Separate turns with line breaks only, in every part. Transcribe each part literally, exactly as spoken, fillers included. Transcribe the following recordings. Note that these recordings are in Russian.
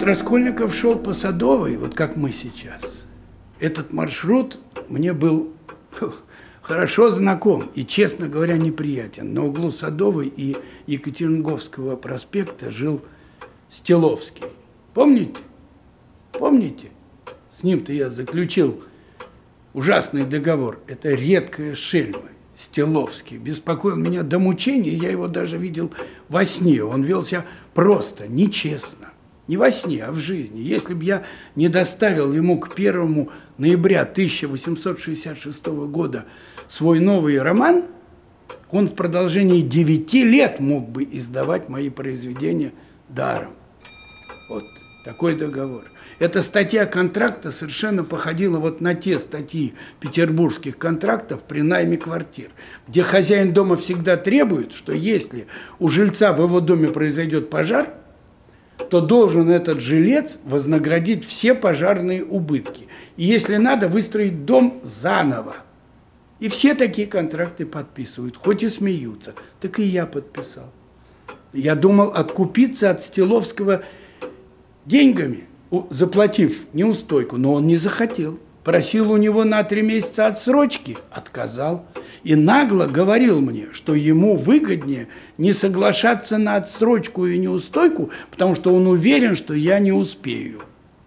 Раскольников шел по Садовой, вот как мы сейчас. Этот маршрут мне был хорошо знаком и, честно говоря, неприятен. На углу Садовой и Екатеринговского проспекта жил Стеловский. Помните? Помните? С ним-то я заключил ужасный договор. Это редкая шельма. Стеловский беспокоил меня до мучения, я его даже видел во сне. Он вел себя просто, нечестно. Не во сне, а в жизни. Если бы я не доставил ему к первому ноября тысяча восемьсот шестьдесят шестого года свой новый роман, он в продолжении девяти лет мог бы издавать мои произведения даром. Вот такой договор. Эта статья контракта совершенно походила вот на те статьи петербургских контрактов при найме квартир, где хозяин дома всегда требует, что если у жильца в его доме произойдет пожар, то должен этот жилец вознаградить все пожарные убытки. И если надо, выстроить дом заново. И все такие контракты подписывают, хоть и смеются. Так и я подписал. Я думал откупиться от Стеловского деньгами, заплатив неустойку, но он не захотел. Просил у него на три месяца отсрочки, отказал. И нагло говорил мне, что ему выгоднее не соглашаться на отсрочку и неустойку, потому что он уверен, что я не успею.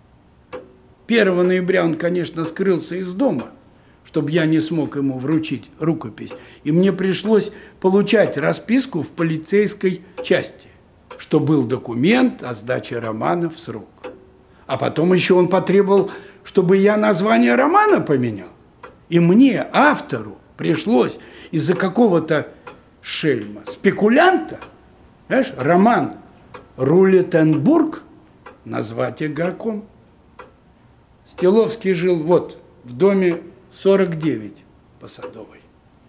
первого ноября он, конечно, скрылся из дома, чтобы я не смог ему вручить рукопись. И мне пришлось получать расписку в полицейской части, что был документ о сдаче романа в срок. А потом еще он потребовал, чтобы я название романа поменял. И мне, автору, пришлось из-за какого-то шельма, спекулянта, знаешь, роман «Рулетенбург» назвать игроком. Стеловский жил вот в доме сорок девять по Садовой.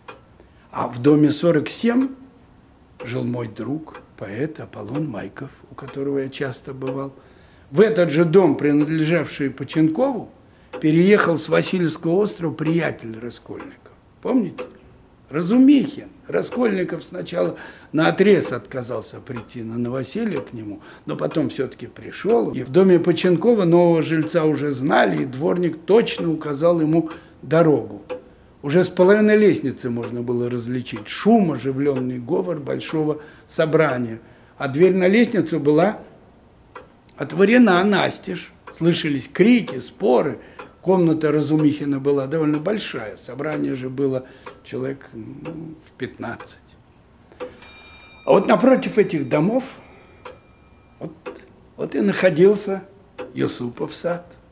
А в доме сорок семь жил мой друг, поэт Аполлон Майков, у которого я часто бывал. В этот же дом, принадлежавший Починкову, переехал с Васильевского острова приятель Раскольников. Помните? Разумихин. Раскольников сначала наотрез отказался прийти на новоселье к нему, но потом все-таки пришел. И в доме Починкова нового жильца уже знали, и дворник точно указал ему дорогу. Уже с половины лестницы можно было различить шум, оживленный говор большого собрания. А дверь на лестницу была отворена настежь. Слышались крики, споры. Комната Разумихина была довольно большая. Собрание же было человек ну, в пятнадцать. А вот напротив этих домов вот, вот и находился Юсупов сад.